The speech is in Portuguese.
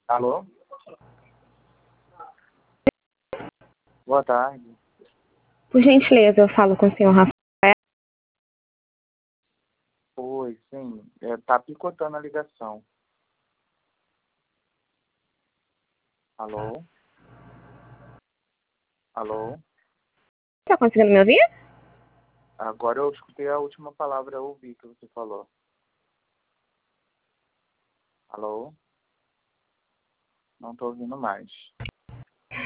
Alô? Boa tarde. Por gentileza, eu falo com o senhor Rafael. Oi, sim. Tá picotando a ligação. Alô? Alô? Tá conseguindo me ouvir? Agora eu escutei a última palavra, eu ouvi que você falou. Alô? Não tô ouvindo mais.